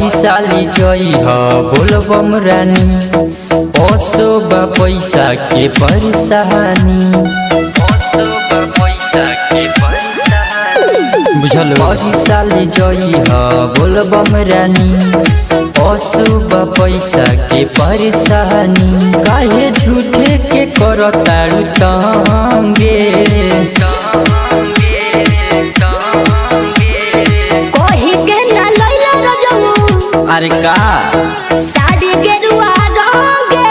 हरी साली जई ह बोलबम रानी ओसोबा पैसा के परेशानी बुझल हरी साली जई ह बोलबम रानी ओसोबा पैसा के परेशानी काहे झूठे के करताड़ू तंगे अरे का साड़ी गेरुआ रंगे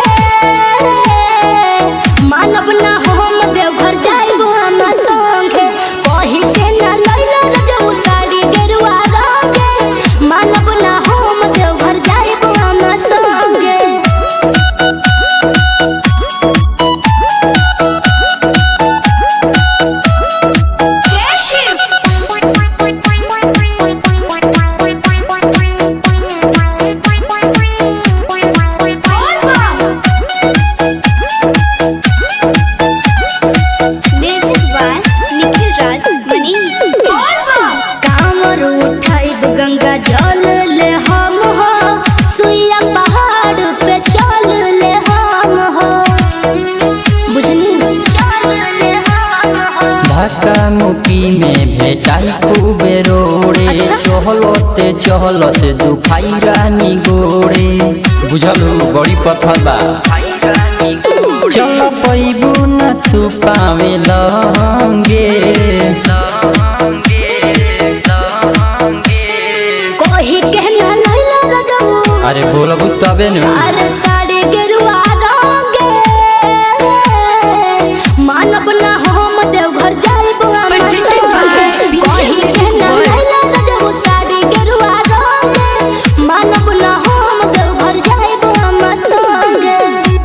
मानव ना हम देवघर जाइबो हम संगे कहि के ना लइला रजऊ साड़ी गेरुआ रंगे मानव ना हम देवघर जाइबो हम संगे गंगा जल ले हम हो सुइया पहाड़ पे चल ले हम हो बुझनी चल ले हम हो धक्का मुक्की में भेटाई खूबे रोड़े चहलते चहलते दुखाई रानी गोड़े बुझलू बड़ी पथला चल पैबू न तू पावे लंगे अरे बोलबू तबे न अरे साड़ी गेरुआ रंगे मानव ना हम देवघर जाइबो हम संगे कहि के ना लइला रजऊ साड़ी गेरुआ रंगे मानव ना हम देवघर जाइबो हम संगे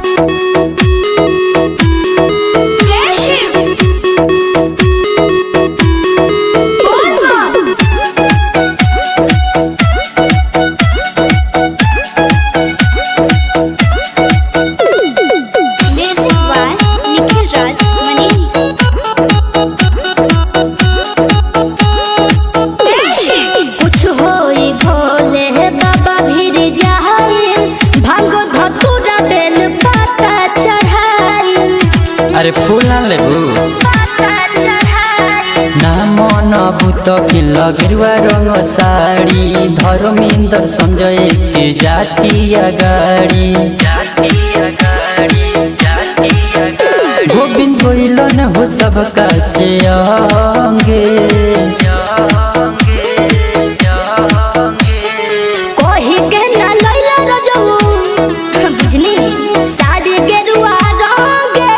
जय शिव अरे फूल ना लेबू ना मन भूत के लगेरुआ रंग साड़ी धर्मेंद्र संजय के जातिया गाड़ी गोविंद गोइलन हो सबका से अंगे कहि के ना लइला रजऊ बुझनी साड़ी गेरुआ रंगे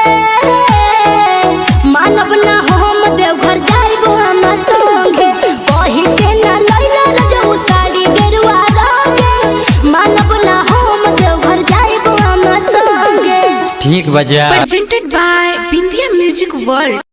मानव ना हम देवघर जाइबो हम संगे कहि के ना लइला रजऊ साड़ी गेरुआ रंगे मानव ना हम देवघर जाइबो हम संगे ठीक बजा presented by Bindia Music World।